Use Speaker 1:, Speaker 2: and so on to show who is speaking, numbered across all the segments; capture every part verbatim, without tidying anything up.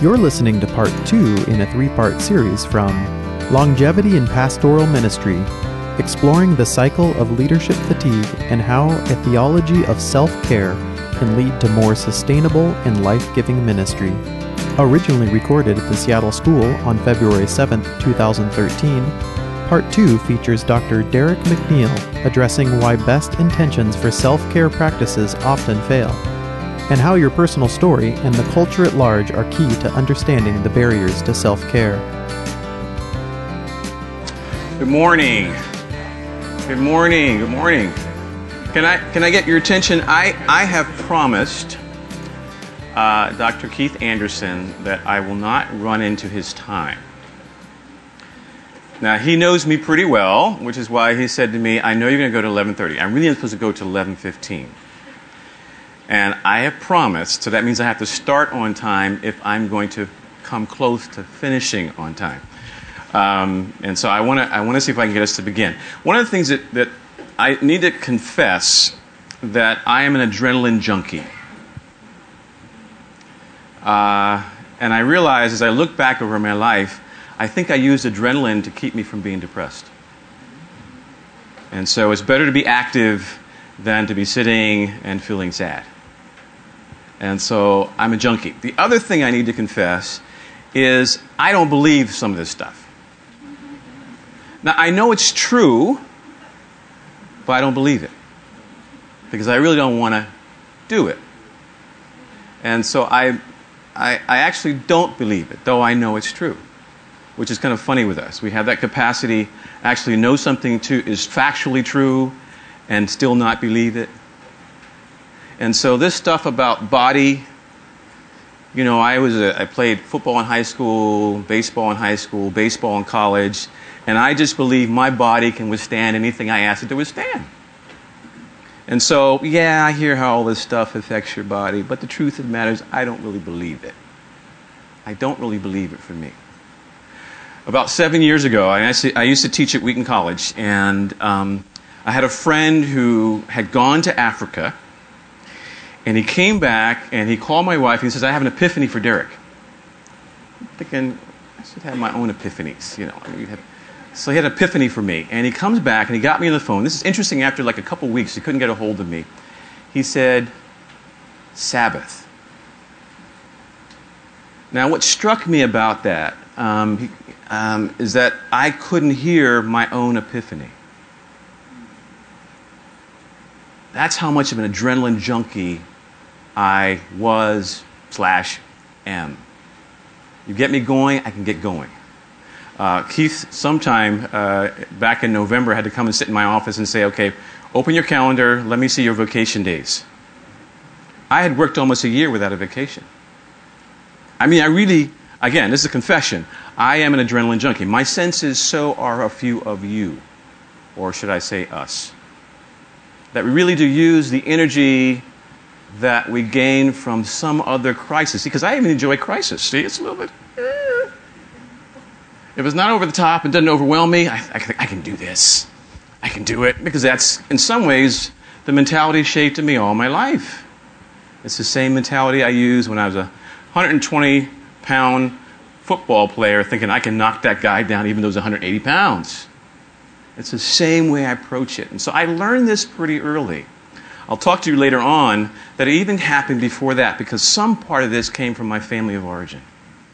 Speaker 1: You're listening to part two in a three-part series from Longevity in Pastoral Ministry, exploring the cycle of leadership fatigue and how a theology of self-care can lead to more sustainable and life-giving ministry. Originally recorded at the Seattle School on February seventh, two thousand thirteen, Part two features Doctor Derek McNeil addressing why best intentions for self-care practices often fail, and how your personal story and the culture at large are key to understanding the barriers to self-care.
Speaker 2: Good morning. Good morning. Good morning. Can I can I get your attention? I, I have promised uh, Doctor Keith Anderson that I will not run into his time. Now, he knows me pretty well, which is why he said to me, I know you're going to go to eleven thirty. I really am supposed to go to eleven fifteen. And I have promised, so that means I have to start on time if I'm going to come close to finishing on time. Um, and so I want to I want to see if I can get us to begin. One of the things that, that I need to confess that I am an adrenaline junkie. Uh, and I realize as I look back over my life, I think I used adrenaline to keep me from being depressed. And so it's better to be active than to be sitting and feeling sad. And so I'm a junkie. The other thing I need to confess is I don't believe some of this stuff. Now, I know it's true, but I don't believe it because I really don't want to do it. And so I, I, I actually don't believe it, though I know it's true, which is kind of funny with us. We have that capacity to actually know something to, is factually true and still not believe it. And so this stuff about body, you know, I was a, I played football in high school, baseball in high school, baseball in college, and I just believe my body can withstand anything I ask it to withstand. And so, yeah, I hear how all this stuff affects your body, but the truth of the matter is I don't really believe it. I don't really believe it for me. About seven years ago, I, actually, I used to teach at Wheaton College, and um, I had a friend who had gone to Africa. And he came back, and he called my wife, and he says, I have an epiphany for Derek. I'm thinking, I should have my own epiphanies, you know. I mean, have... So he had an epiphany for me. And he comes back, and he got me on the phone. This is interesting. After like a couple weeks, he couldn't get a hold of me. He said, Sabbath. Now, what struck me about that um, he, um, is that I couldn't hear my own epiphany. That's how much of an adrenaline junkie I was slash am. You get me going, I can get going. Uh, Keith, sometime uh, back in November, had to come and sit in my office and say, okay, open your calendar, let me see your vacation days. I had worked almost a year without a vacation. I mean, I really, again, this is a confession. I am an adrenaline junkie. My sense is so are a few of you, or should I say us. That we really do use the energy that we gain from some other crisis. Because I even enjoy crisis. See, it's a little bit... Eh. If it's not over the top and doesn't overwhelm me, I, I, I can do this. I can do it. Because that's, in some ways, the mentality shaped in me all my life. It's the same mentality I used when I was a one hundred twenty pound football player thinking I can knock that guy down even though he's one hundred eighty pounds. It's the same way I approach it. And so I learned this pretty early. I'll talk to you later on that it even happened before that because some part of this came from my family of origin.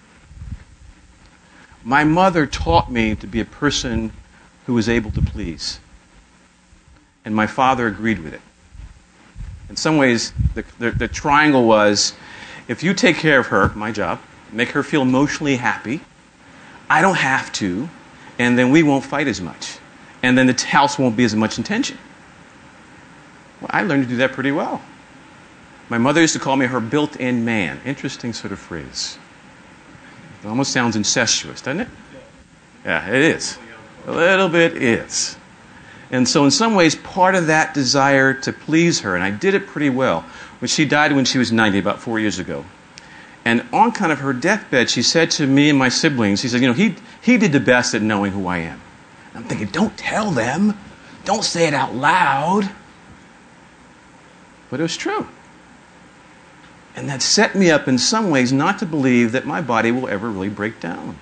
Speaker 2: My mother taught me to be a person who was able to please. And my father agreed with it. In some ways, the, the, the triangle was, if you take care of her, my job, make her feel emotionally happy, I don't have to, and then we won't fight as much. And then the house won't be as much in tension. Well, I learned to do that pretty well. My mother used to call me her built-in man. Interesting sort of phrase. It almost sounds incestuous, doesn't it? Yeah, it is. A little bit is. And so in some ways, part of that desire to please her, and I did it pretty well, when she died when she was ninety, about four years ago. And on kind of her deathbed, she said to me and my siblings, she said, you know, he, he did the best at knowing who I am. I'm thinking, don't tell them. Don't say it out loud. But it was true. And that set me up in some ways not to believe that my body will ever really break down.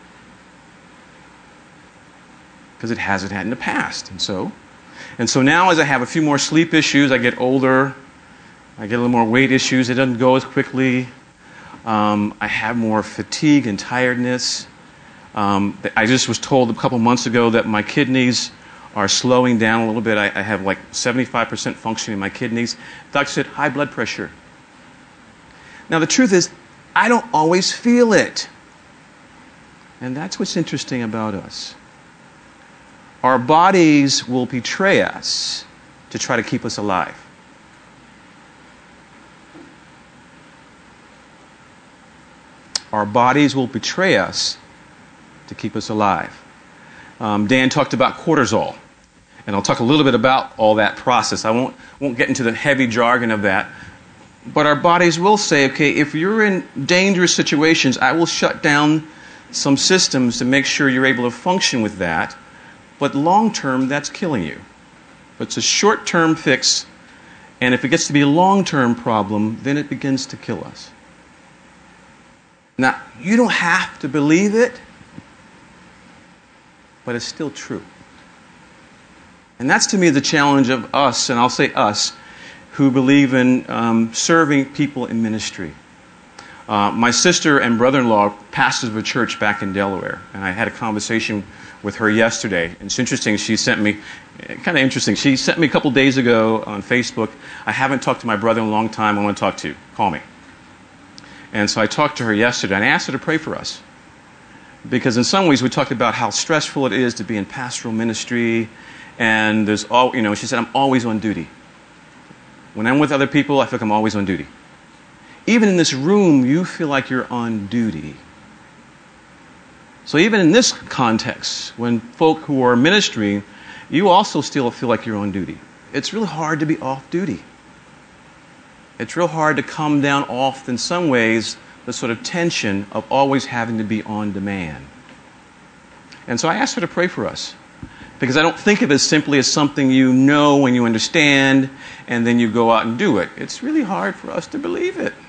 Speaker 2: Because it hasn't had in the past. And so, and so now as I have a few more sleep issues, I get older, I get a little more weight issues, it doesn't go as quickly. Um, I have more fatigue and tiredness. Um, I just was told a couple months ago that my kidneys are slowing down a little bit. I, I have like seventy-five percent functioning in my kidneys. The doctor said, high blood pressure. Now the truth is, I don't always feel it. And that's what's interesting about us. Our bodies will betray us to try to keep us alive. Our bodies will betray us to keep us alive. Um, Dan talked about cortisol, and I'll talk a little bit about all that process. I won't, won't get into the heavy jargon of that, but our bodies will say, okay, if you're in dangerous situations, I will shut down some systems to make sure you're able to function with that, but long term, that's killing you. But it's a short-term fix, and if it gets to be a long-term problem, then it begins to kill us. Now, you don't have to believe it, but it's still true. And that's to me the challenge of us, and I'll say us, who believe in um, serving people in ministry. Uh, my sister and brother-in-law pastors of a church back in Delaware, and I had a conversation with her yesterday. And it's interesting, she sent me, kind of interesting, she sent me a couple days ago on Facebook, I haven't talked to my brother in a long time, I want to talk to you, call me. And so I talked to her yesterday, and I asked her to pray for us. Because in some ways we talked about how stressful it is to be in pastoral ministry, and there's all, you know, she said, I'm always on duty. When I'm with other people, I feel like I'm always on duty. Even in this room, you feel like you're on duty. So even in this context, when folk who are ministering, you also still feel like you're on duty. It's really hard to be off duty. It's real hard to come down off, in some ways, the sort of tension of always having to be on demand. And so I asked her to pray for us, because I don't think of it simply as something you know and you understand, and then you go out and do it. It's really hard for us to believe it.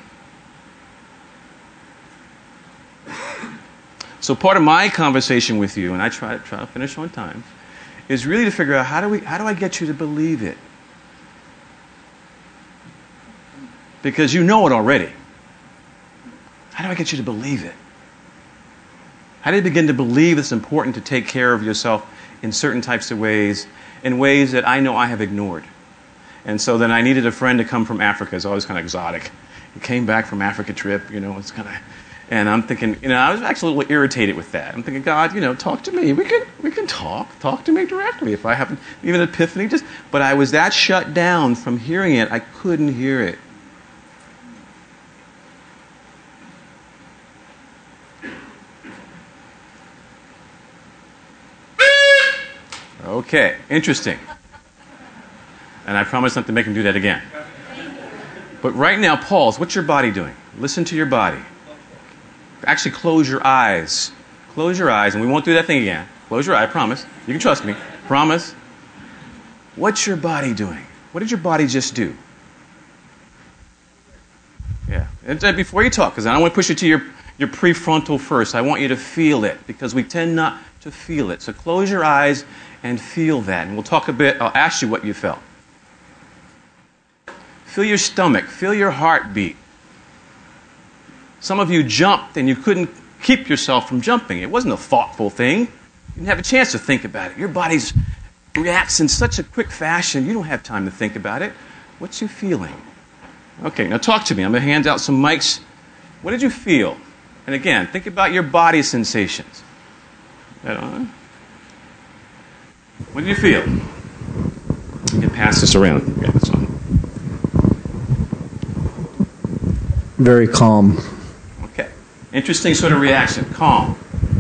Speaker 2: So part of my conversation with you, and I try to try to finish on time, is really to figure out how do we how do I get you to believe it? Because you know it already. How do I get you to believe it? How do you begin to believe it's important to take care of yourself in certain types of ways, in ways that I know I have ignored? And so then I needed a friend to come from Africa. It's always kind of exotic. He came back from Africa trip, you know, it's kind of, and I'm thinking, you know, I was actually a little irritated with that. I'm thinking, God, you know, talk to me. We can we can talk. Talk to me directly. If I have even an epiphany, just, but I was that shut down from hearing it, I couldn't hear it. Okay, interesting. And I promise not to make him do that again. But right now, pause. What's your body doing? Listen to your body. Actually, close your eyes. Close your eyes, and we won't do that thing again. Close your eye, I promise. You can trust me. Promise. What's your body doing? What did your body just do? Yeah. And before you talk, because I don't want to push it to your, your prefrontal first. I want you to feel it, because we tend not to feel it. So close your eyes and feel that. And we'll talk a bit. I'll ask you what you felt. Feel your stomach. Feel your heartbeat. Some of you jumped and you couldn't keep yourself from jumping. It wasn't a thoughtful thing. You didn't have a chance to think about it. Your body reacts in such a quick fashion, you don't have time to think about it. What's you feeling? Okay, now talk to me. I'm going to hand out some mics. What did you feel? And again, think about your body sensations. That on? What did you feel? You can pass this around. Yeah, that's on.
Speaker 3: Very calm.
Speaker 2: Okay. Interesting sort of reaction. Calm.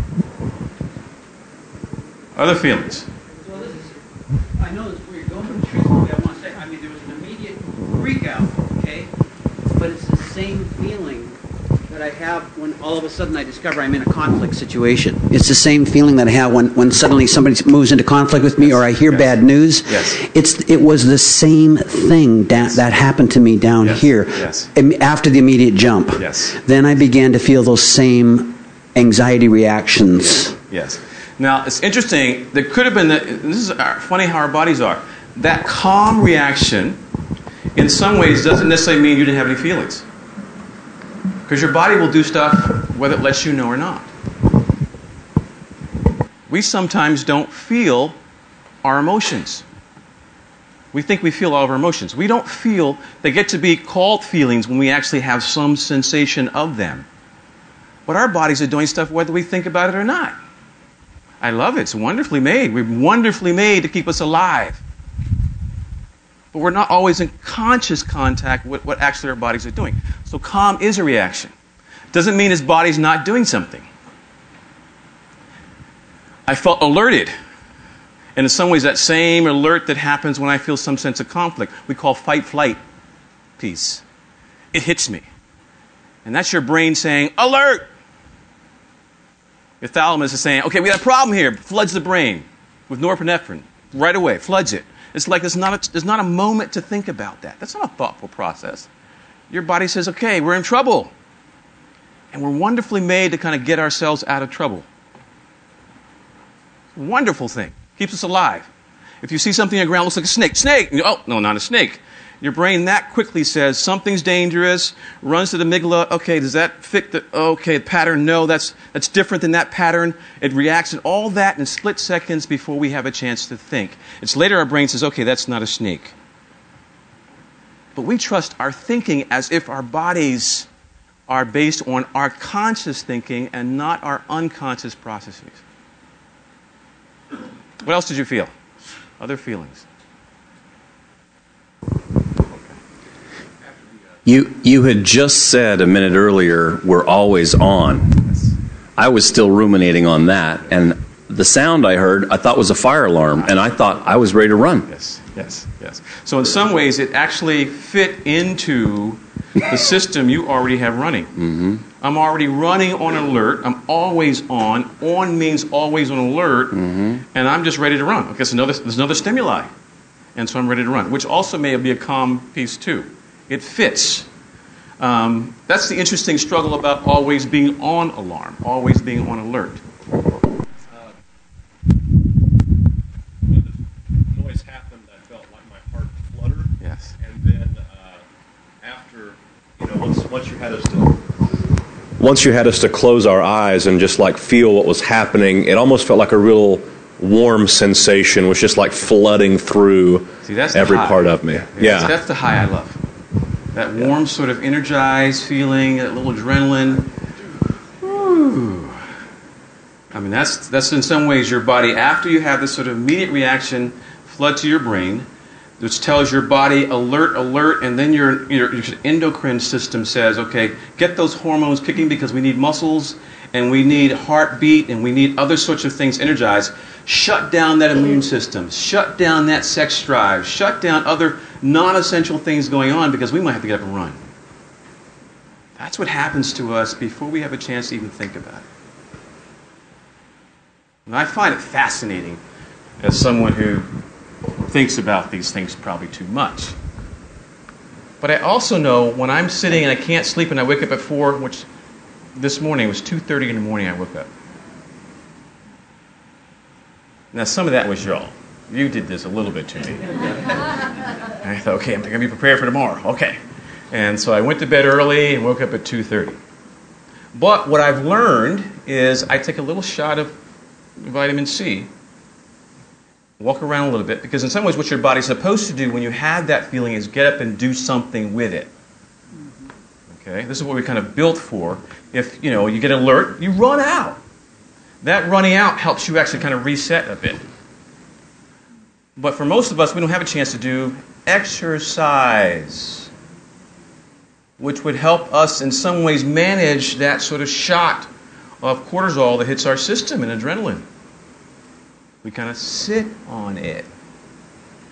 Speaker 2: Other feelings?
Speaker 4: So this is, I know this is where you're going, but truthfully, I want to say, I mean, there was an immediate freak out, okay? But it's the same feeling that that I have when all of a sudden I discover I'm in a conflict situation. It's the same feeling that I have when, when suddenly somebody moves into conflict with me, or I hear
Speaker 2: Yes.
Speaker 4: bad news.
Speaker 2: Yes.
Speaker 4: It's it was the same thing da- that happened to me down
Speaker 2: Yes.
Speaker 4: here.
Speaker 2: Yes.
Speaker 4: Im- After the immediate jump.
Speaker 2: Yes.
Speaker 4: Then I began to feel those same anxiety reactions.
Speaker 2: Yes. Now, it's interesting. There could have been, the, this is our, funny how our bodies are. That calm reaction, in some ways, doesn't necessarily mean you didn't have any feelings. Because your body will do stuff whether it lets you know or not. We sometimes don't feel our emotions. We think we feel all of our emotions. We don't feel, they get to be called feelings when we actually have some sensation of them. But our bodies are doing stuff whether we think about it or not. I love it. It's wonderfully made. We're wonderfully made to keep us alive. But we're not always in conscious contact with what actually our bodies are doing. So calm is a reaction. Doesn't mean his body's not doing something. I felt alerted. And in some ways, that same alert that happens when I feel some sense of conflict, we call fight-flight piece. It hits me. And that's your brain saying, alert! Your thalamus is saying, okay, we got a problem here. Floods the brain with norepinephrine right away, floods it. It's like there's not, a, there's not a moment to think about that. That's not a thoughtful process. Your body says, okay, we're in trouble. And we're wonderfully made to kind of get ourselves out of trouble. Wonderful thing. Keeps us alive. If you see something on the ground, looks like a snake. Snake! You go, oh, no, not a snake. Your brain that quickly says something's dangerous, runs to the amygdala. Okay, does that fit the okay pattern? No, that's that's different than that pattern. It reacts and all that in split seconds before we have a chance to think. It's later our brain says, okay, that's not a snake. But we trust our thinking as if our bodies are based on our conscious thinking and not our unconscious processes. What else did you feel? Other feelings?
Speaker 5: You you had just said a minute earlier, we're always on. I was still ruminating on that, and the sound I heard, I thought was a fire alarm, and I thought I was ready to run.
Speaker 2: Yes, yes, yes. So in some ways, it actually fit into the system you already have running.
Speaker 5: Mm-hmm.
Speaker 2: I'm already running on alert. I'm always on. On means always on alert,
Speaker 5: Mm-hmm.
Speaker 2: and I'm just ready to run. Okay, there's another, there's another stimuli, and so I'm ready to run, which also may be a calm piece too. It fits. Um, that's the interesting struggle about always being on alarm, always being on alert.
Speaker 6: Uh, when the noise happened, I felt like my heart flutter.
Speaker 2: Yes.
Speaker 6: And then uh, after, you know, once once you had us to once you had us to close our eyes and just like feel what was happening, it almost felt like a real warm sensation was just like flooding through
Speaker 2: See, that's the
Speaker 6: every
Speaker 2: high.
Speaker 6: part of me.
Speaker 2: Yes,
Speaker 6: Yeah.
Speaker 2: That's the high I love. That warm sort of energized feeling, that little adrenaline. Woo. I mean, that's that's in some ways your body, after you have this sort of immediate reaction flood to your brain, which tells your body alert, alert, and then your, your, your endocrine system says, okay, get those hormones kicking because we need muscles and we need heartbeat and we need other sorts of things energized. Shut down that immune system. Shut down that sex drive. Shut down other non-essential things going on because we might have to get up and run. That's what happens to us before we have a chance to even think about it. And I find it fascinating as someone who thinks about these things probably too much. But I also know when I'm sitting and I can't sleep and I wake up at four, which this morning it was two thirty in the morning I woke up. Now some of that was y'all. You did this a little bit to me. And I thought, okay, I'm going to be prepared for tomorrow. Okay. And so I went to bed early and woke up at two thirty. But what I've learned is I take a little shot of vitamin C, walk around a little bit, because in some ways what your body's supposed to do when you have that feeling is get up and do something with it. Okay? This is what we're kind of built for. If, you know, you get alert, you run out. That running out helps you actually kind of reset a bit. But for most of us, we don't have a chance to do exercise, which would help us in some ways manage that sort of shot of cortisol that hits our system and adrenaline. We kind of sit on it.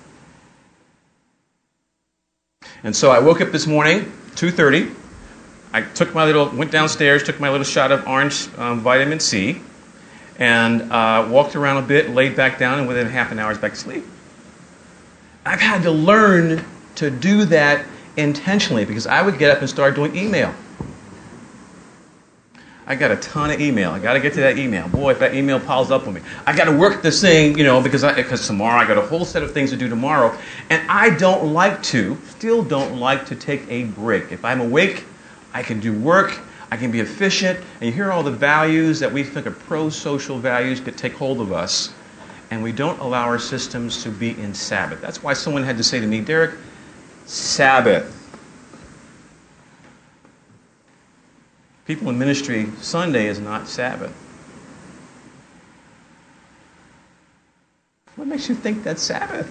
Speaker 2: And so I woke up this morning, two thirty. I took my little, went downstairs, took my little shot of orange um, vitamin C, and uh, walked around a bit, laid back down, and within half an hour I was back asleep. I've had to learn to do that intentionally because I would get up and start doing email. I got a ton of email. I got to get to that email. Boy, if that email piles up on me. I got to work this thing, you know, because I, because tomorrow I got a whole set of things to do tomorrow. And I don't like to, still don't like to take a break. If I'm awake, I can do work. I can be efficient. And you hear all the values that we think are pro-social values that take hold of us. And we don't allow our systems to be in Sabbath. That's why someone had to say to me, Derek, Sabbath. People in ministry, Sunday is not Sabbath. What makes you think that's Sabbath?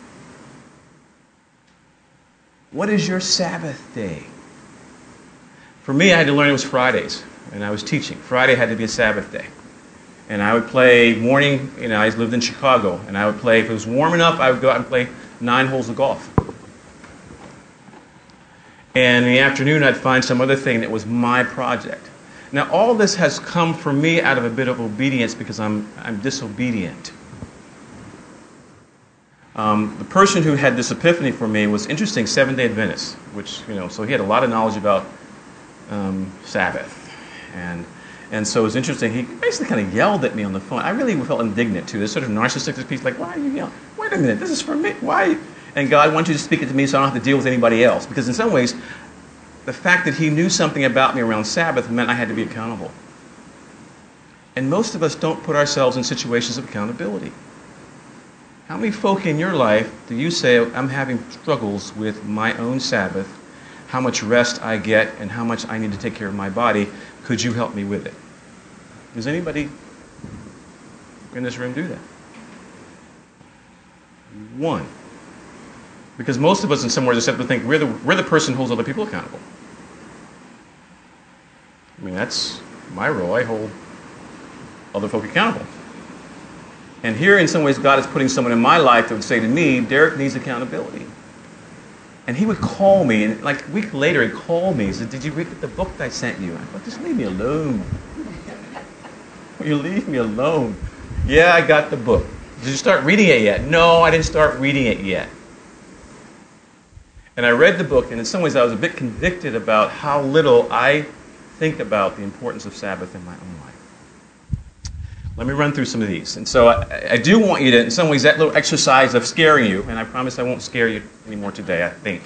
Speaker 2: What is your Sabbath day? For me, I had to learn it was Fridays, and I was teaching. Friday had to be a Sabbath day. And I would play morning, you know, I lived in Chicago, and I would play, if it was warm enough, I would go out and play nine holes of golf. And in the afternoon, I'd find some other thing that was my project. Now, all this has come for me out of a bit of obedience because I'm, I'm disobedient. Um, the person who had this epiphany for me was interesting, Seventh-day Adventist, which, you know, so he had a lot of knowledge about um, Sabbath. And, and so it was interesting. He basically kind of yelled at me on the phone. I really felt indignant, too. This sort of narcissistic piece, like, why are you yelling? Wait a minute, this is for me. Why? And God wants you to speak it to me so I don't have to deal with anybody else. Because in some ways, the fact that he knew something about me around Sabbath meant I had to be accountable. And most of us don't put ourselves in situations of accountability. How many folk in your life do you say, I'm having struggles with my own Sabbath, how much rest I get, and how much I need to take care of my body? Could you help me with it? Does anybody in this room do that? One. Because most of us in some ways are to think we're the, we're the person who holds other people accountable. I mean, that's my role. I hold other folk accountable. And here, in some ways, God is putting someone in my life that would say to me, Derek needs accountability. And he would call me, and like a week later, he'd call me and said, did you read the book that I sent you? I thought, just leave me alone. Will you leave me alone? Yeah, I got the book. Did you start reading it yet? No, I didn't start reading it yet. And I read the book, and in some ways I was a bit convicted about how little I think about the importance of Sabbath in my own life. Let me run through some of these. And so I, I do want you to, in some ways, that little exercise of scaring you, and I promise I won't scare you anymore today, I think.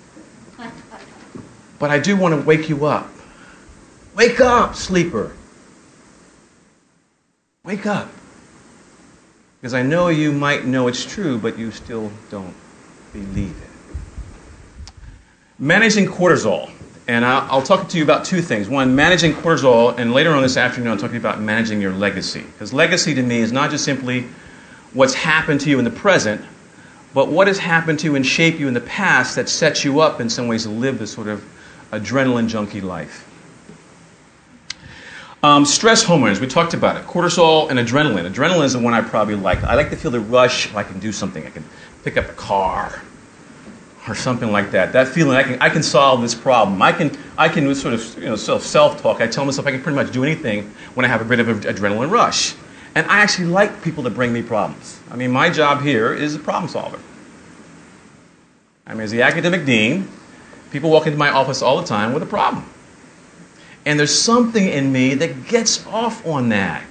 Speaker 2: But I do want to wake you up. Wake up, sleeper. Wake up. Because I know you might know it's true, but you still don't believe it. Managing cortisol. And I'll, I'll talk to you about two things. One, managing cortisol, and later on this afternoon I'll talk to you about managing your legacy. Because legacy to me is not just simply what's happened to you in the present, but what has happened to you and shaped you in the past that sets you up in some ways to live this sort of adrenaline junkie life. Um, stress hormones, we talked about it. Cortisol and adrenaline. Adrenaline is the one I probably like. I like to feel the rush if I can do something. I can pick up a car or something like that. That feeling, I can I can solve this problem. I can I can sort of you know self self talk. I tell myself I can pretty much do anything when I have a bit of an adrenaline rush. And I actually like people to bring me problems. I mean, my job here is a problem solver. I mean, as the academic dean, people walk into my office all the time with a problem. And there's something in me that gets off on that.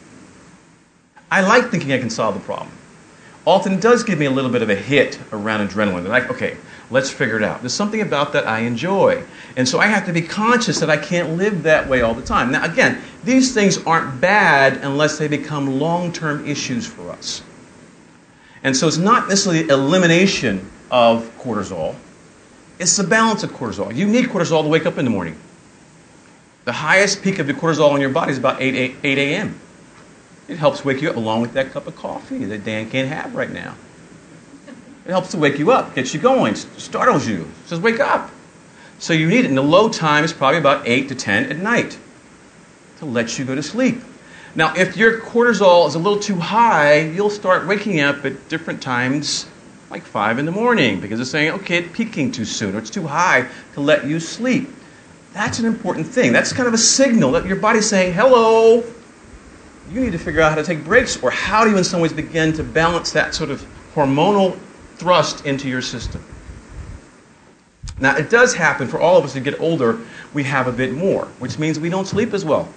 Speaker 2: I like thinking I can solve the problem. Often it does give me a little bit of a hit around adrenaline. They're like, okay, let's figure it out. There's something about that I enjoy. And so I have to be conscious that I can't live that way all the time. Now, again, these things aren't bad unless they become long-term issues for us. And so it's not necessarily elimination of cortisol. It's the balance of cortisol. You need cortisol to wake up in the morning. The highest peak of the cortisol in your body is about eight a.m. It helps wake you up along with that cup of coffee that Dan can't have right now. It helps to wake you up, gets you going, startles you, says wake up. So you need it. And the low time is probably about eight to ten at night to let you go to sleep. Now, if your cortisol is a little too high, you'll start waking up at different times, like five in the morning, because it's saying, okay, it's peaking too soon, or it's too high to let you sleep. That's an important thing. That's kind of a signal that your body's saying, hello, you need to figure out how to take breaks, or how do you in some ways begin to balance that sort of hormonal thrust into your system. Now, it does happen for all of us to get older, we have a bit more, which means we don't sleep as well,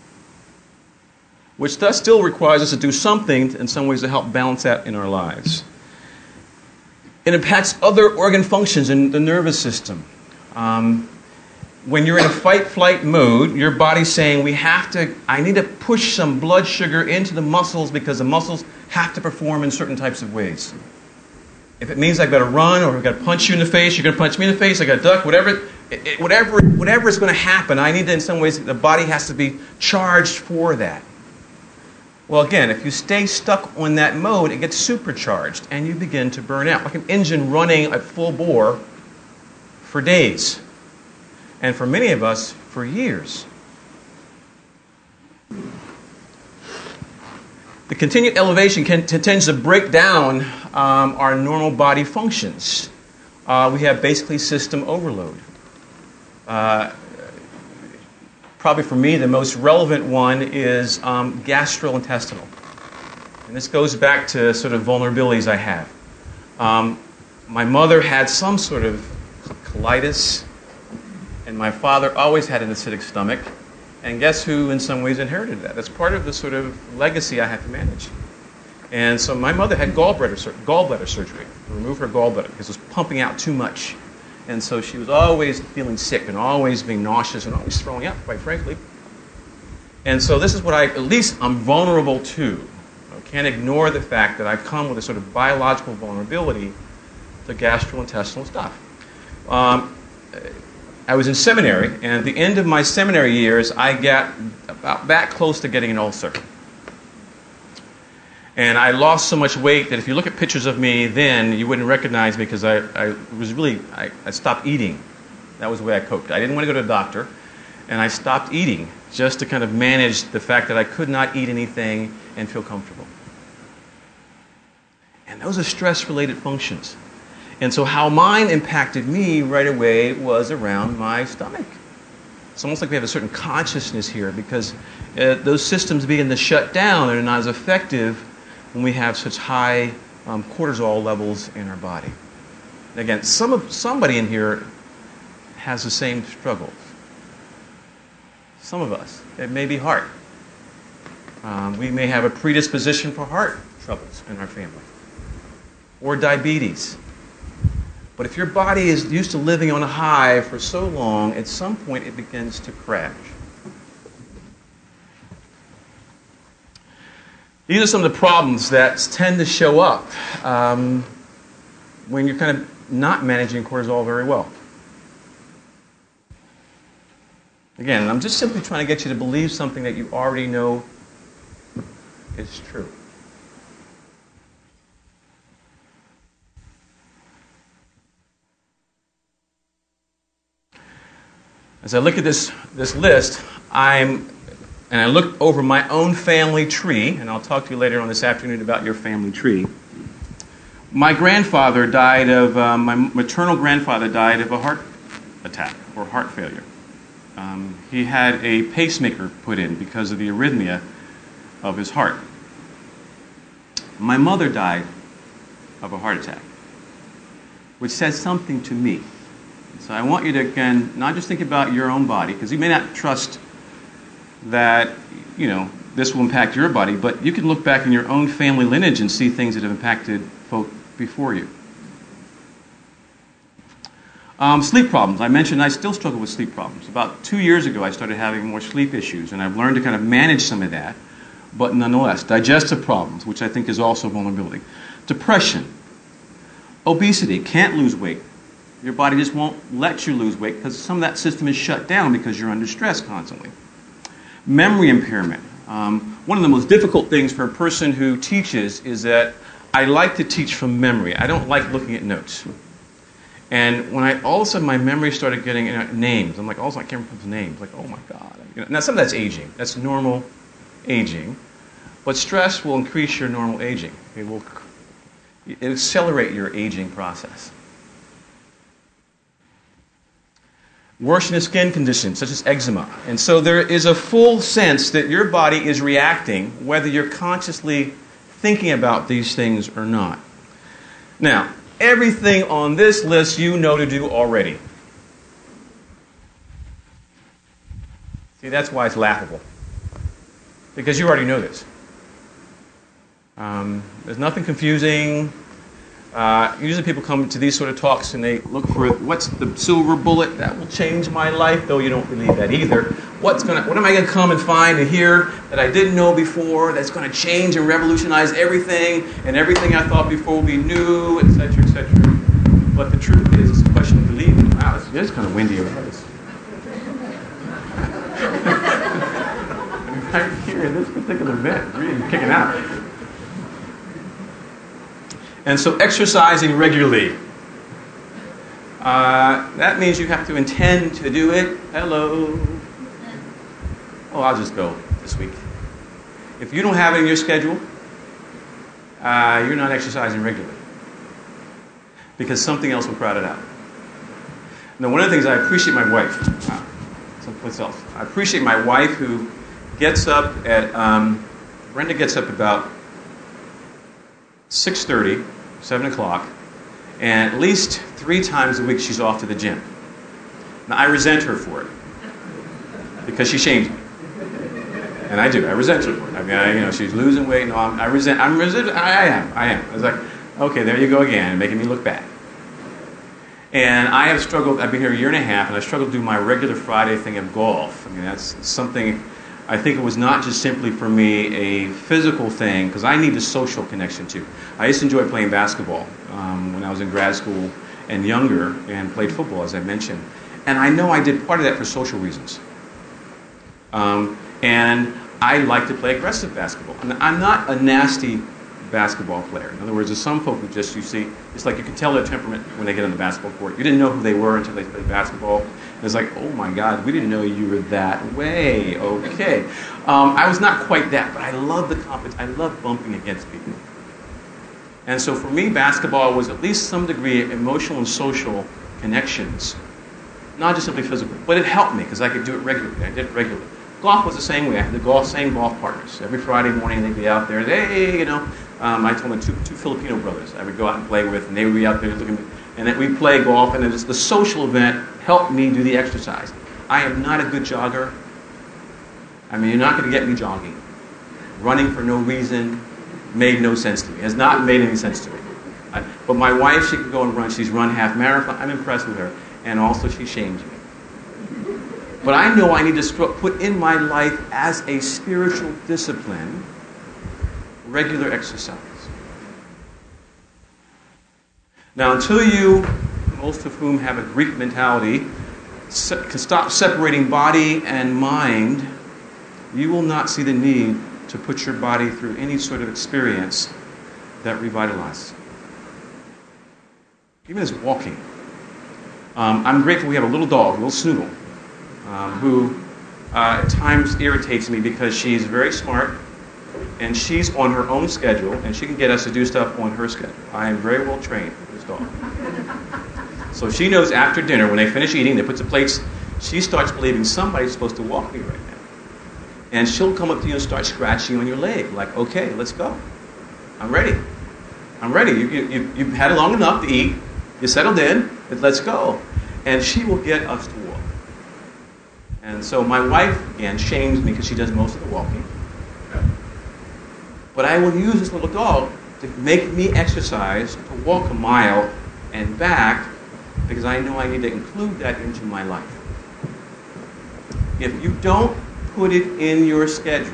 Speaker 2: which thus still requires us to do something in some ways to help balance that in our lives. It impacts other organ functions in the nervous system. Um, when you're in a fight-flight mode, your body's saying, we have to, I need to push some blood sugar into the muscles because the muscles have to perform in certain types of ways. If it means I've got to run, or I've got to punch you in the face, you're going to punch me in the face, I've got to duck, whatever, it, it, whatever, whatever is going to happen, I need to, in some ways, the body has to be charged for that. Well, again, if you stay stuck on that mode, it gets supercharged, and you begin to burn out, like an engine running at full bore for days, and for many of us, for years. The continued elevation can, tends to break down um, our normal body functions. Uh, we have basically system overload. Uh, probably for me, the most relevant one is um, gastrointestinal. And this goes back to sort of vulnerabilities I have. Um, my mother had some sort of colitis, and my father always had an acidic stomach. And guess who in some ways inherited that? That's part of the sort of legacy I have to manage. And so my mother had gallbladder, sur- gallbladder surgery to remove her gallbladder because it was pumping out too much. And so she was always feeling sick and always being nauseous and always throwing up, quite frankly. And so this is what I, at least I'm vulnerable to. I can't ignore the fact that I come with a sort of biological vulnerability to gastrointestinal stuff. Um, I was in seminary, and at the end of my seminary years, I got about that close to getting an ulcer. And I lost so much weight that if you look at pictures of me then, you wouldn't recognize me because I, I was really, I, I stopped eating. That was the way I coped. I didn't want to go to the doctor, and I stopped eating just to kind of manage the fact that I could not eat anything and feel comfortable. And those are stress-related functions. And so how mine impacted me right away was around my stomach. It's almost like we have a certain consciousness here because uh, those systems begin to shut down and are not as effective when we have such high um, cortisol levels in our body. And again, some of, somebody in here has the same struggles. Some of us. It may be heart. Um, we may have a predisposition for heart troubles in our family. Or diabetes. But if your body is used to living on a high for so long, at some point it begins to crash. These are some of the problems that tend to show up um, when you're kind of not managing cortisol very well. Again, I'm just simply trying to get you to believe something that you already know is true. As I look at this, this list, I'm, and I look over my own family tree, and I'll talk to you later on this afternoon about your family tree. My grandfather died of, um, my maternal grandfather died of a heart attack or heart failure. Um, he had a pacemaker put in because of the arrhythmia of his heart. My mother died of a heart attack, which says something to me. So I want you to, again, not just think about your own body, because you may not trust that, you know, this will impact your body, but you can look back in your own family lineage and see things that have impacted folk before you. Um, sleep problems. I mentioned I still struggle with sleep problems. About two years ago, I started having more sleep issues, and I've learned to kind of manage some of that, but nonetheless, digestive problems, which I think is also vulnerability. Depression. Obesity. Can't lose weight. Your body just won't let you lose weight because some of that system is shut down because you're under stress constantly. Memory impairment. Um, one of the most difficult things for a person who teaches is that I like to teach from memory. I don't like looking at notes. And when I all of a sudden my memory started getting you know, names, I'm like, all of a sudden I can't remember names. Like, oh my God. You know, now some of that's aging. That's normal aging. But stress will increase your normal aging. It will it'll accelerate your aging process. worsening skin conditions such as eczema. And so there is a full sense that your body is reacting whether you're consciously thinking about these things or not. Now, everything on this list you know to do already. See, that's why it's laughable. Because you already know this. Um, there's nothing confusing. Uh, usually people come to these sort of talks and they look for what's the silver bullet that will change my life, though you don't believe that either. What's gonna, what am I going to come and find and hear that I didn't know before that's going to change and revolutionize everything, and everything I thought before will be new, et cetera, et cetera. But the truth is, it's a question of believing. Wow, it's, it's kind of windy over here. Right here in this particular event, it's really kicking out. And so exercising regularly. Uh, that means you have to intend to do it. Hello. Oh, I'll just go this week. If you don't have it in your schedule, uh, you're not exercising regularly. Because something else will crowd it out. Now, one of the things I appreciate my wife, uh, someplace else. I appreciate my wife who gets up at, um, Brenda gets up about six thirty, seven o'clock, and at least three times a week she's off to the gym. Now, I resent her for it, because she shames me. And I do, I resent her for it. I mean, I, you know, she's losing weight, no, I'm, I resent, I'm resent, I am, I am. I was like, okay, there you go again, making me look bad. And I have struggled, I've been here a year and a half, and I struggled to do my regular Friday thing of golf. I mean, that's something, I think it was not just simply for me a physical thing, because I need a social connection too. I used to enjoy playing basketball um, when I was in grad school and younger, and played football, as I mentioned. And I know I did part of that for social reasons. Um, and I like to play aggressive basketball. And I'm not a nasty basketball player. In other words, there's some folk who just, you see, it's like you can tell their temperament when they get on the basketball court. You didn't know who they were until they played basketball. And it's like, oh my God, we didn't know you were that way. Okay. Um, I was not quite that, but I love the competition. I love bumping against people. And so for me, basketball was at least some degree of emotional and social connections, not just simply physical. But it helped me because I could do it regularly. I did it regularly. Golf was the same way. I had the golf, same golf partners. Every Friday morning they'd be out there. Hey, you know, um, I told them two, two Filipino brothers I would go out and play with, and they would be out there looking at me. And then we'd play golf, and it was the social event helped me do the exercise. I am not a good jogger. I mean, you're not going to get me jogging. Running for no reason made no sense to me. It has not made any sense to me. I, but my wife, she can go and run. She's run half marathon. I'm impressed with her. And also she shames me. But I know I need to stru- put in my life as a spiritual discipline regular exercise. Now, until you, most of whom have a Greek mentality, se- can stop separating body and mind, you will not see the need to put your body through any sort of experience that revitalizes. Even as walking. Um, I'm grateful we have a little dog, a little Snoodle, um, who uh, at times irritates me because she's very smart and she's on her own schedule and she can get us to do stuff on her schedule. I am very well trained with this dog. So she knows after dinner, when they finish eating, they put the plates, she starts believing somebody's supposed to walk me right now. And she'll come up to you and start scratching on your leg, like, okay, let's go. I'm ready. I'm ready. You, you, you've had long enough to eat. You settled in. Let's go. And she will get us to walk. And so my wife, again, shames me because she does most of the walking. But I will use this little dog to make me exercise, to walk a mile and back, because I know I need to include that into my life. If you don't put it in your schedule,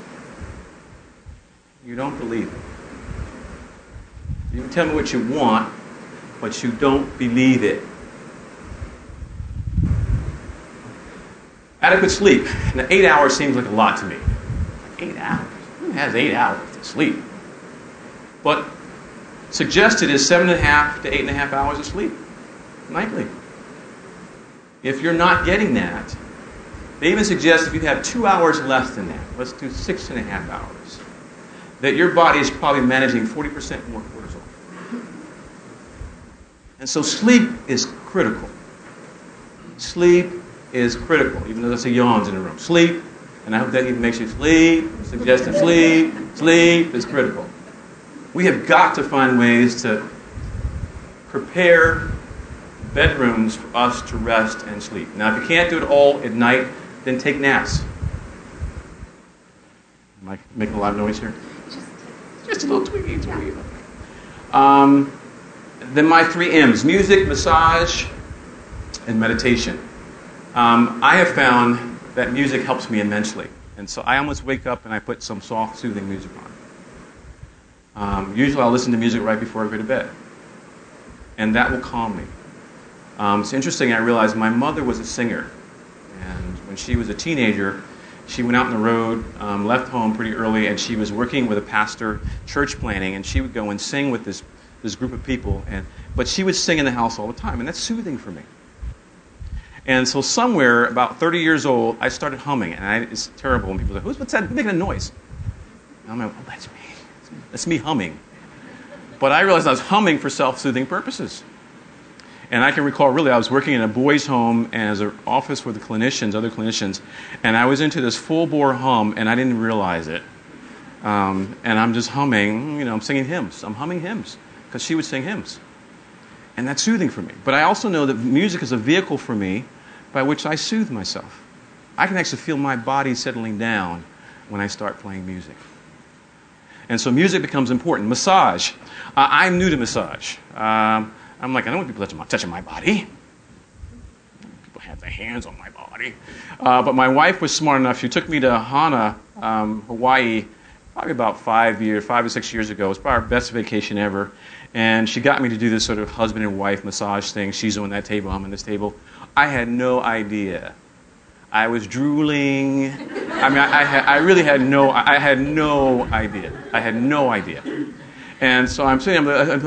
Speaker 2: you don't believe it. You can tell me what you want, but you don't believe it. Adequate sleep. Now, eight hours seems like a lot to me. Eight hours? Who has eight hours to sleep? But suggested is seven and a half to eight and a half hours of sleep nightly. If you're not getting that, they even suggest if you have two hours less than that, let's do six and a half hours, that your body is probably managing forty percent more cortisol. And so sleep is critical. Sleep is critical, even though there's a yawns in the room. Sleep, and I hope that even makes you sleep, suggestive sleep, sleep is critical. We have got to find ways to prepare bedrooms for us to rest and sleep. Now, if you can't do it all at night, then take naps. Am I making a lot of noise here? Just a little tweaky, tweaky. Um, then my three M's: music, massage, and meditation. Um, I have found that music helps me immensely. And so I almost wake up and I put some soft, soothing music on. Um, usually I'll listen to music right before I go to bed. And that will calm me. Um, it's interesting, I realized my mother was a singer. And when she was a teenager, she went out on the road, um, left home pretty early, and she was working with a pastor, church planning, and she would go and sing with this, this group of people. And, but she would sing in the house all the time, and that's soothing for me. And so somewhere, about thirty years old, I started humming. And I, it's terrible when people say, Who's, what's that? Who's making a noise? And I'm like, oh, that's me. That's me humming. But I realized I was humming for self-soothing purposes. And I can recall, really, I was working in a boys' home and as an office with the clinicians, other clinicians, and I was into this full-bore hum, and I didn't realize it. Um, and I'm just humming, you know, I'm singing hymns. I'm humming hymns because she would sing hymns. And that's soothing for me. But I also know that music is a vehicle for me by which I soothe myself. I can actually feel my body settling down when I start playing music. And so music becomes important. Massage. Uh, I'm new to massage. Um, I'm like, I don't want people touching my, touching my body. People have their hands on my body. Uh, but my wife was smart enough. She took me to Hana, um, Hawaii, probably about five years, five or six years ago. It was probably our best vacation ever. And she got me to do this sort of husband and wife massage thing. She's on that table, I'm on this table. I had no idea. I was drooling. I mean, I, I, had, I really had no, I had no idea. I had no idea. And so I'm sitting, I'm,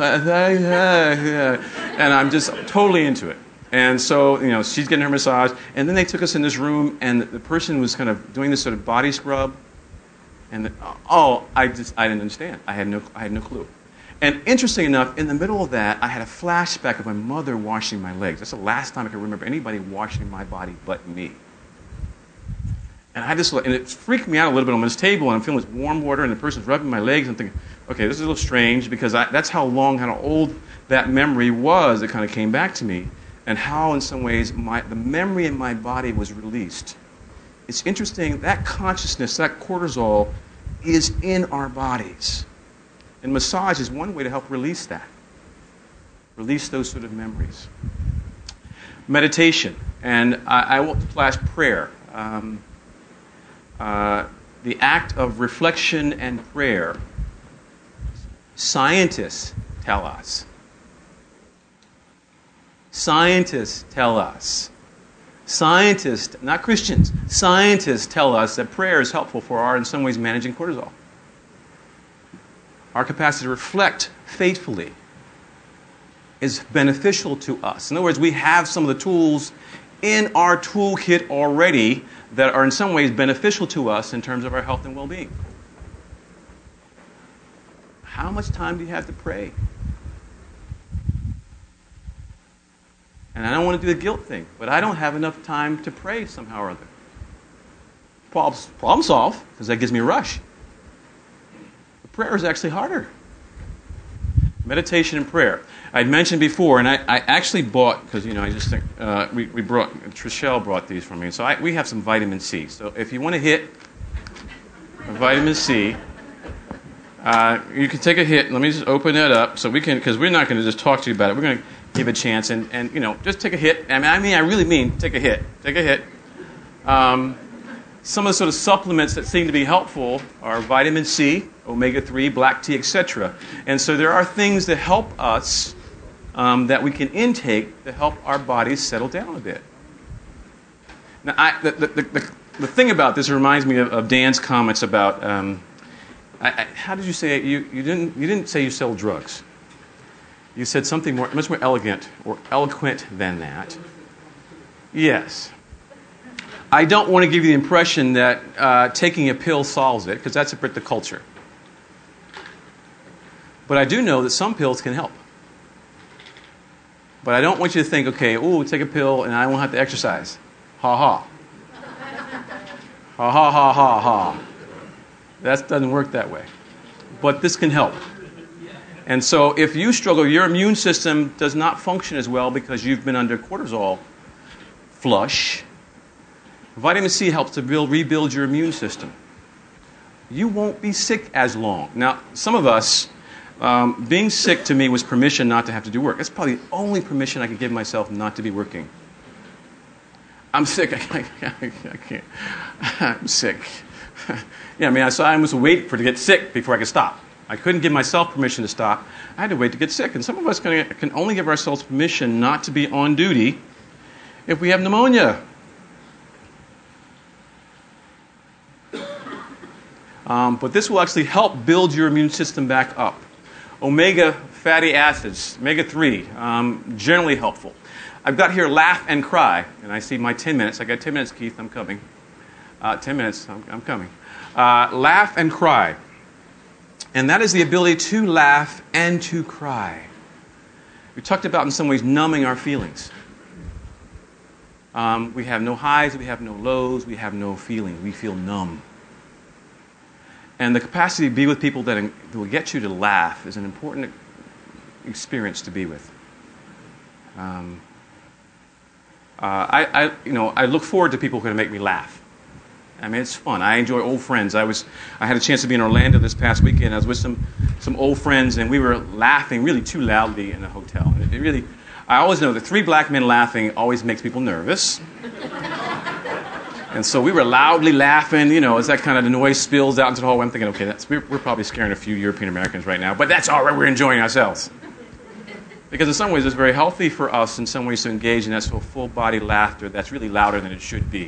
Speaker 2: and I'm just totally into it. And so, you know, she's getting her massage, and then they took us in this room, and the person was kind of doing this sort of body scrub. And the, oh, I just, I didn't understand. I had no, I had no clue. And interesting enough, in the middle of that, I had a flashback of my mother washing my legs. That's the last time I can remember anybody washing my body but me. And I just, and it freaked me out a little bit on this table, and I'm feeling this warm water, and the person's rubbing my legs, and I'm thinking, okay, this is a little strange, because I, that's how long, how old that memory was that kind of came back to me, and how, in some ways, my, the memory in my body was released. It's interesting, that consciousness, that cortisol, is in our bodies. And massage is one way to help release that. Release those sort of memories. Meditation. And I, I will flash prayer. Um, uh, the act of reflection and prayer. Scientists tell us. Scientists tell us. Scientists, not Christians, scientists tell us that prayer is helpful for our, in some ways, managing cortisol. Our capacity to reflect faithfully is beneficial to us. In other words, we have some of the tools in our toolkit already that are in some ways beneficial to us in terms of our health and well-being. How much time do you have to pray? And I don't want to do the guilt thing, but I don't have enough time to pray somehow or other. Problem, problem solved, because that gives me a rush. Prayer is actually harder. Meditation and prayer. I'd mentioned before, and I, I actually bought, because, you know, I just think, uh, we, we brought, Trishelle brought these for me. So I, we have some vitamin C. So if you want to hit vitamin C, uh, you can take a hit. Let me just open that up so we can, because we're not going to just talk to you about it. We're going to give a chance and, and, you know, just take a hit. I mean, I mean, I really mean take a hit. Take a hit. Um, some of the sort of supplements that seem to be helpful are vitamin C, omega three, black tea, et cetera. And so there are things that help us um, that we can intake to help our bodies settle down a bit. Now, I, the, the, the, the thing about this reminds me of, of Dan's comments about, um, I, I, how did you say it? You, you, didn't, you didn't say you sell drugs. You said something more, much more elegant or eloquent than that. Yes. I don't want to give you the impression that uh, taking a pill solves it, because that's a bit the culture. But I do know that some pills can help. But I don't want you to think, okay, ooh, take a pill and I won't have to exercise. Ha ha. Ha ha ha ha ha. That doesn't work that way. But this can help. And so if you struggle, your immune system does not function as well because you've been under cortisol flush. Vitamin C helps to build, rebuild your immune system. You won't be sick as long. Now, some of us, um, being sick to me was permission not to have to do work. That's probably the only permission I could give myself not to be working. I'm sick. I can't. I can't. I'm sick. Yeah, I mean, so I must wait for to get sick before I could stop. I couldn't give myself permission to stop. I had to wait to get sick. And some of us can, can only give ourselves permission not to be on duty if we have pneumonia. Um, but this will actually help build your immune system back up. Omega fatty acids, omega three, um, generally helpful. I've got here laugh and cry, and I see my ten minutes. I got ten minutes, Keith. I'm coming. Uh, ten minutes. I'm, I'm coming. Uh, laugh and cry. And that is the ability to laugh and to cry. We talked about, in some ways, numbing our feelings. Um, we have no highs, we have no lows, we have no feeling. We feel numb. And the capacity to be with people that, that will get you to laugh is an important experience to be with. Um, uh, I, I, you know, I look forward to people who are going to make me laugh. I mean, it's fun. I enjoy old friends. I was, I had a chance to be in Orlando this past weekend. I was with some, some old friends, and we were laughing really too loudly in a hotel. And it really, I always know that three black men laughing always makes people nervous. And so we were loudly laughing. You know, as that kind of the noise spills out into the hallway, I'm thinking, okay, that's, we're, we're probably scaring a few European Americans right now, but that's all right. We're enjoying ourselves. Because in some ways, it's very healthy for us in some ways to engage in that sort of full-body laughter that's really louder than it should be.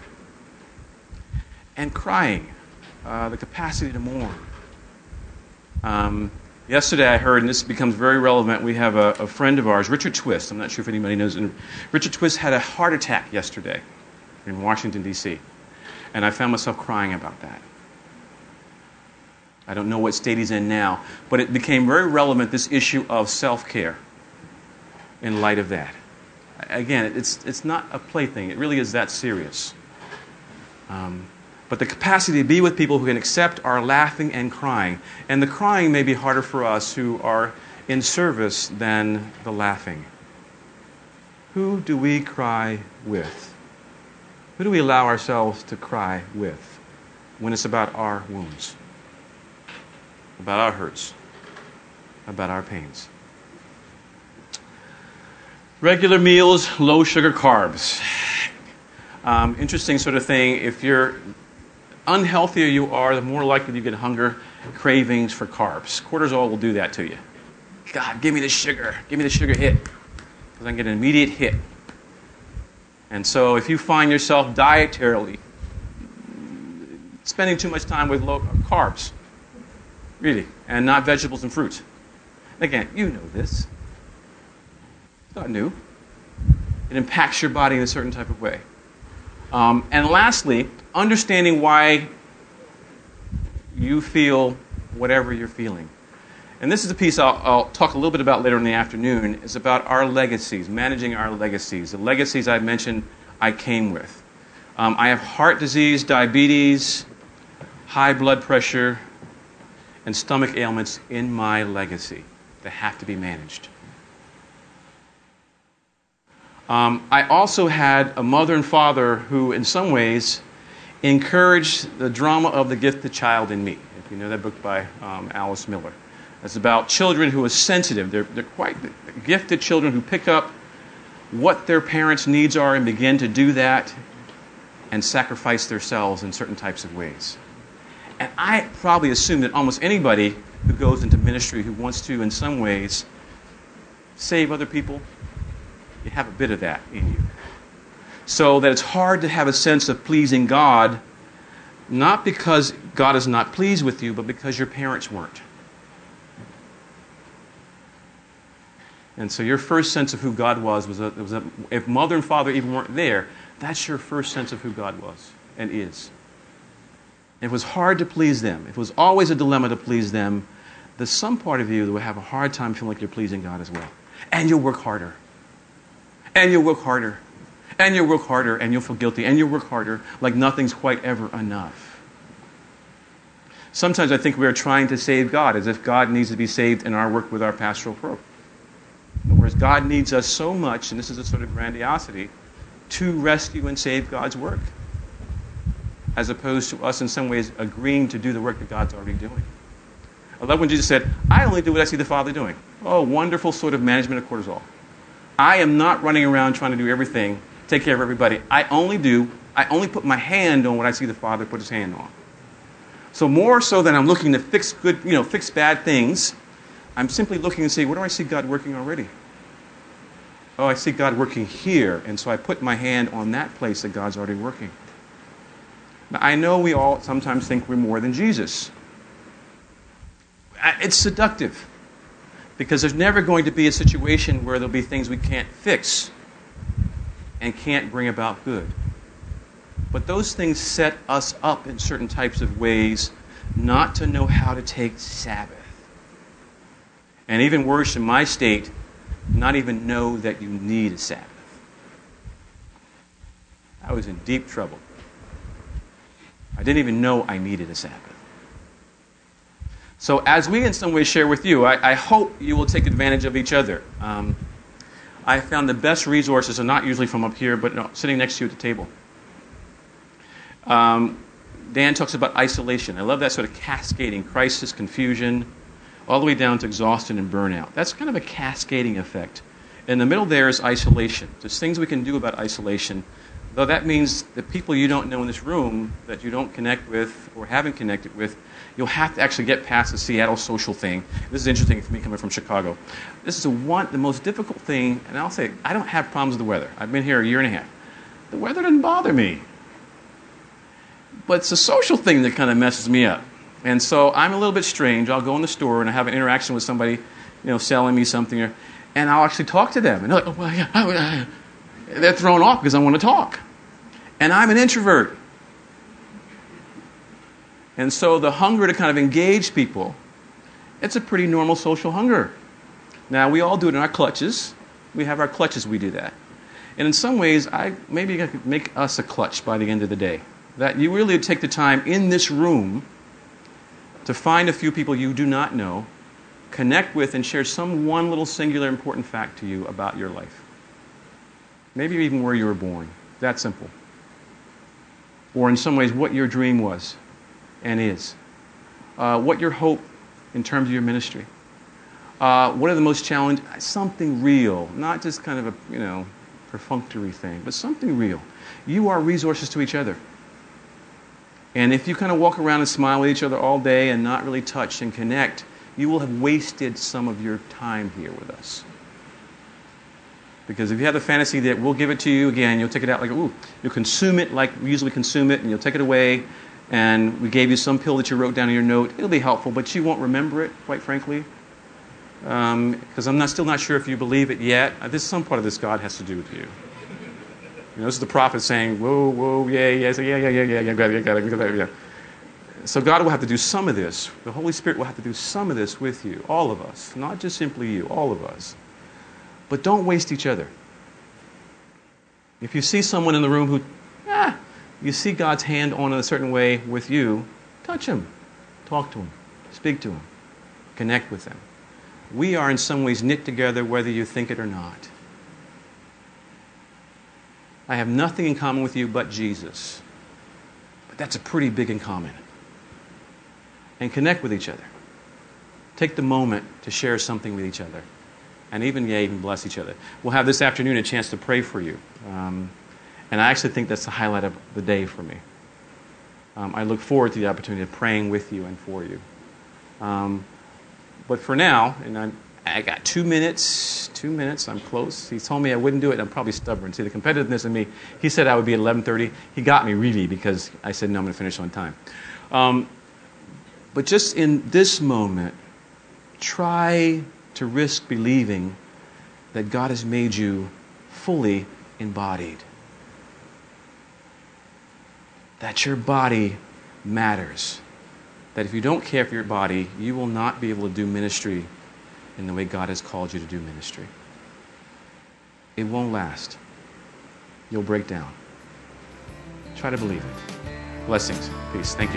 Speaker 2: And crying, uh, the capacity to mourn. Um, yesterday I heard, and this becomes very relevant, we have a, a friend of ours, Richard Twist. I'm not sure if anybody knows. And Richard Twist had a heart attack yesterday in Washington, D C And I found myself crying about that. I don't know what state he's in now, but it became very relevant, this issue of self-care in light of that. Again, it's, it's not a plaything. It really is that serious. Um, But the capacity to be with people who can accept our laughing and crying. And the crying may be harder for us who are in service than the laughing. Who do we cry with? Who do we allow ourselves to cry with when it's about our wounds, about our hurts, about our pains? Regular meals, low sugar carbs. Um, interesting sort of thing. If you're unhealthier you are, the more likely you get hunger cravings for carbs. Cortisol will do that to you. God, give me the sugar. Give me the sugar hit. Because I can get an immediate hit. And so if you find yourself dietarily spending too much time with low carbs, really, and not vegetables and fruits. Again, you know this. It's not new. It impacts your body in a certain type of way. Um, and lastly, understanding why you feel whatever you're feeling. And this is a piece I'll, I'll talk a little bit about later in the afternoon. It's about our legacies, managing our legacies. The legacies I mentioned I came with. Um, I have heart disease, diabetes, high blood pressure, and stomach ailments in my legacy that have to be managed. Um, I also had a mother and father who, in some ways, encouraged the drama of the gifted child in me. If you know that book by um, Alice Miller. It's about children who are sensitive. They're, they're quite gifted children who pick up what their parents' needs are and begin to do that and sacrifice themselves in certain types of ways. And I probably assume that almost anybody who goes into ministry who wants to, in some ways, save other people, you have a bit of that in you. So that it's hard to have a sense of pleasing God, not because God is not pleased with you, but because your parents weren't. And so your first sense of who God was, was, a, was a, if mother and father even weren't there, that's your first sense of who God was and is. It was hard to please them. It was always a dilemma to please them. There's some part of you that will have a hard time feeling like you're pleasing God as well. And you'll work harder. And you'll work harder. And you'll work harder, and you'll feel guilty. And you'll work harder like nothing's quite ever enough. Sometimes I think we are trying to save God as if God needs to be saved in our work with our pastoral program. Whereas God needs us so much, and this is a sort of grandiosity, to rescue and save God's work, as opposed to us in some ways agreeing to do the work that God's already doing. I love when Jesus said, I only do what I see the Father doing. Oh, wonderful sort of management of cortisol. I am not running around trying to do everything, take care of everybody. I only do, I only put my hand on what I see the Father put his hand on. So more so than I'm looking to fix good, you know, fix bad things, I'm simply looking and saying, where do I see God working already? Oh, I see God working here, and so I put my hand on that place that God's already working. Now, I know we all sometimes think we're more than Jesus. It's seductive, because there's never going to be a situation where there'll be things we can't fix and can't bring about good. But those things set us up in certain types of ways not to know how to take Sabbath. And even worse, in my state, not even know that you need a Sabbath. I was in deep trouble. I didn't even know I needed a Sabbath. So as we in some way share with you, I, I hope you will take advantage of each other. Um, I found the best resources are not usually from up here, but no, sitting next to you at the table. Um, Dan talks about isolation. I love that sort of cascading, crisis, confusion, all the way down to exhaustion and burnout. That's kind of a cascading effect. In the middle there is isolation. There's things we can do about isolation, though that means the people you don't know in this room that you don't connect with or haven't connected with, you'll have to actually get past the Seattle social thing. This is interesting for me coming from Chicago. This is a one, the most difficult thing, and I'll say, I don't have problems with the weather. I've been here a year and a half. The weather doesn't bother me. But it's a social thing that kind of messes me up. And so I'm a little bit strange. I'll go in the store and I have an interaction with somebody, you know, selling me something, or, and I'll actually talk to them. And they're like, oh, well, yeah, they're thrown off because I want to talk. And I'm an introvert. And so the hunger to kind of engage people, it's a pretty normal social hunger. Now, we all do it in our clutches. We have our clutches, we do that. And in some ways, I maybe I could make us a clutch by the end of the day. That you really take the time in this room to find a few people you do not know, connect with, and share some one little singular important fact to you about your life. Maybe even where you were born. That simple. Or in some ways, what your dream was and is. Uh, what your hope in terms of your ministry. Uh, what are the most challenging? Something real, not just kind of a, you know, perfunctory thing, but something real. You are resources to each other. And if you kind of walk around and smile with each other all day and not really touch and connect, you will have wasted some of your time here with us. Because if you have the fantasy that we'll give it to you again, you'll take it out like, ooh, you'll consume it like we usually consume it, and you'll take it away, and we gave you some pill that you wrote down in your note. It'll be helpful, but you won't remember it, quite frankly. Because um, I'm not, still not sure if you believe it yet. Uh, this some part of this God has to do with you. You know, this is the prophet saying, whoa, whoa, yeah, yeah, yeah, yeah, yeah, yeah, yeah, got it, got it, got it, yeah. So God will have to do some of this. The Holy Spirit will have to do some of this with you, all of us, not just simply you, all of us. But don't waste each other. If you see someone in the room who, ah, you see God's hand on in a certain way with you, touch him, talk to him, speak to him, connect with them. We are in some ways knit together whether you think it or not. I have nothing in common with you but Jesus. But that's a pretty big in common. And connect with each other. Take the moment to share something with each other. And even, yeah, even bless each other. We'll have this afternoon a chance to pray for you. Um, and I actually think that's the highlight of the day for me. Um, I look forward to the opportunity of praying with you and for you. Um, but for now, and I'm, I got two minutes, two minutes, I'm close. He told me I wouldn't do it, and I'm probably stubborn. See, the competitiveness in me, he said I would be at eleven thirty. He got me really because I said, no, I'm going to finish on time. Um, but just in this moment, try to risk believing that God has made you fully embodied. That your body matters. That if you don't care for your body, you will not be able to do ministry in the way God has called you to do ministry. it won't last. You'll break down. Try to believe it. Blessings. Peace. Thank you.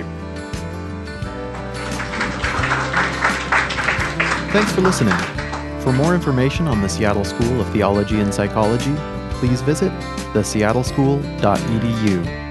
Speaker 1: Thanks for listening. For more information on the Seattle School of Theology and Psychology, please visit the seattle school dot e d u.